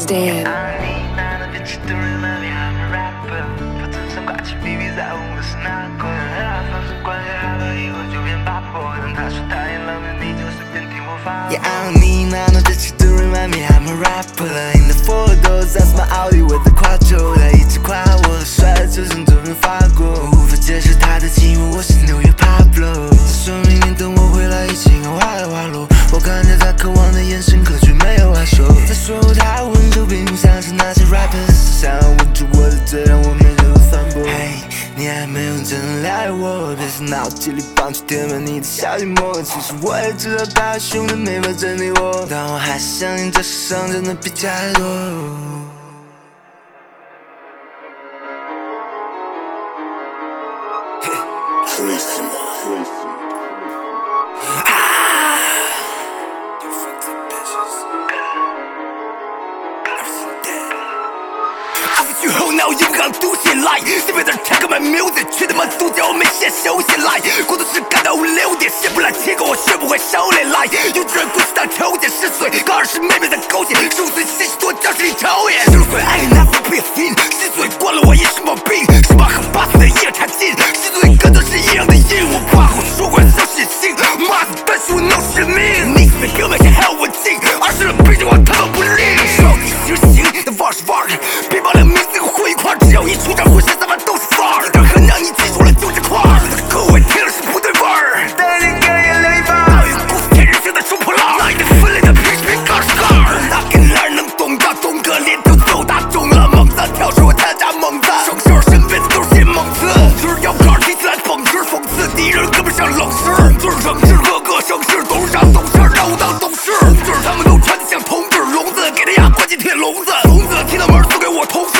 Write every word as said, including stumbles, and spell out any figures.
is dead. Yeah, I don't need none of this shit to remind me I'm a rapper. In the photos, that's my Audi with the quattro。他一直夸我的帅，就像昨天发过。无法解释他的寂寞，我是纽约 Pablo。他说明年等我回来，一起看花开花落。我看着他渴望的眼神，可却没有话说。他说他温柔并不像是那些 rappers， 想要吻住我的嘴，让我没有反驳。Hey， 你还没有真的了解我，别是脑筋里绑去填满你的小寂寞。其实我也知道他凶的没法整理我，但我还是相信这世上真的比假的多。Crazy, crazy. Ah, you fucked up bitches. Everything dead. I was you hoe now， 硬刚读起来，这边的 check my music， 去他妈独角我没先休息来，工作室干到五六点，写不来结果我学不会收敛来，有的人不知道抽烟，十岁高二时妹妹在勾结，十五岁信息多教室里抽烟，十六岁爱你那副别心，十岁惯了我也是毛病，十八和八岁的夜差劲，十岁跟都是一样的瘾，我怕后说过小血腥，妈的但是我闹使命，你死哥们先害我劲，二十人逼着我他妈不吝，少女行行那玩是玩，别把两名字混一块，只要一出场浑身散发都是范儿，但很让你记住了就这块儿，口味听了是不对味儿，带领个眼泪吧，导演故事天人性的收破烂，来的分类的平时平杠是杠儿，哪个男人能懂到懂个脸都走大中了，猛子跳出我他家猛子，双手身辈子都是些猛子，就是要杆提起来绷直，讽刺敌人跟不上冷势，就是城市各个城市都是啥懂事让我当董事，就是他们都穿得像同志，聋子给他丫关进铁笼子，聋子踢到门送给我同事。